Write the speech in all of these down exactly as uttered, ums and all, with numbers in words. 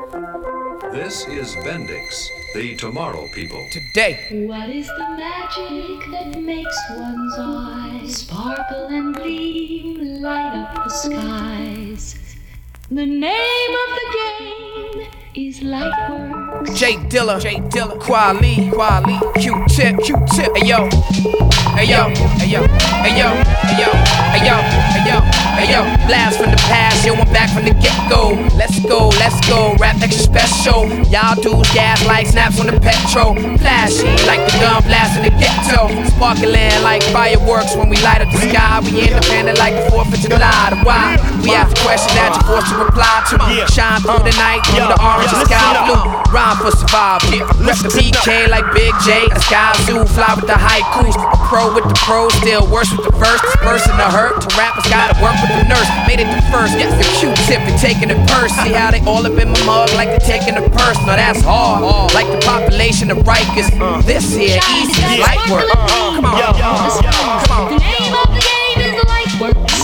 This is Bendix, the Tomorrow People. Today. What is the magic that makes one's eyes sparkle and gleam, light up the skies? The name of the game is Lightworks. Jay Dilla, Jay Dilla, Quali, Quali, Q-Tip, Q-Tip. Hey yo, hey yo, hey yo, hey yo, hey yo, hey yo, hey yo, hey yo. Blast from the past, yo, I'm back from the get-go. Let's go, let's go, rap extra special. Y'all dudes gas like snaps on the petrol. Flashy like the gun blast in the ghetto. Sparkling like fireworks when we light up the sky. We independent like the fourth of July. The why? We ask the question that you're forced to reply to. Shine through the night, through the orange and sky blue. Rhyme for survival. Rep the P K like Big J. The sky zoo, fly with the haikus. A pro with the pros, still worse with the verse. Dispersing the hurt to rappers, gotta work with the nurse. Made it the first, yes, the Q-Tip and taking it purse. See how they all up in my mug like they're taking the purse. Now that's hard, like the population of Rikers. This here, easy, light work. Come on, come on. The name of the game is Lightworks.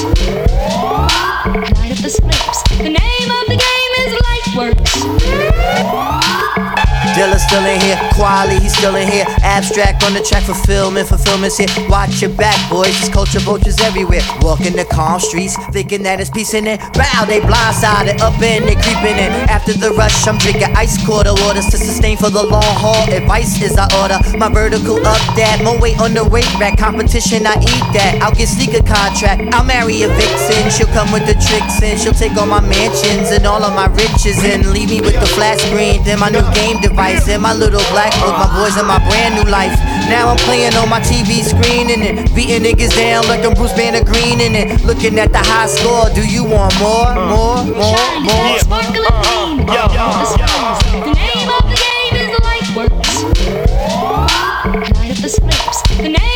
Light up the slips. The name of the game is Lightworks. Dilla still in here, Quali, he's still in here. Abstract on the track, fulfillment, fulfillment's here. Watch your back, boys, there's culture vultures everywhere. Walking the calm streets, thinking that it's peace in it. Bow, they blindsided, up in, they creeping in. After the rush, I'm drinking ice quarter waters to sustain for the long haul. Advice is I order, my vertical up that. More weight on the weight rack, competition, I eat that. I'll get sneaker contract, I'll marry a vixen. She'll come with the tricks and she'll take all my mansions and all of my riches and leave me with the flat screen. Then my new game device. In my little black book, my boys in my brand new life. Now I'm playing on my T V screen and it, beating niggas down like I'm Bruce Banner Green in it. Looking at the high score, do you want more, more, more, more? Sparkle and gleam, the name of the game is Lightworks. Light up the slips. The name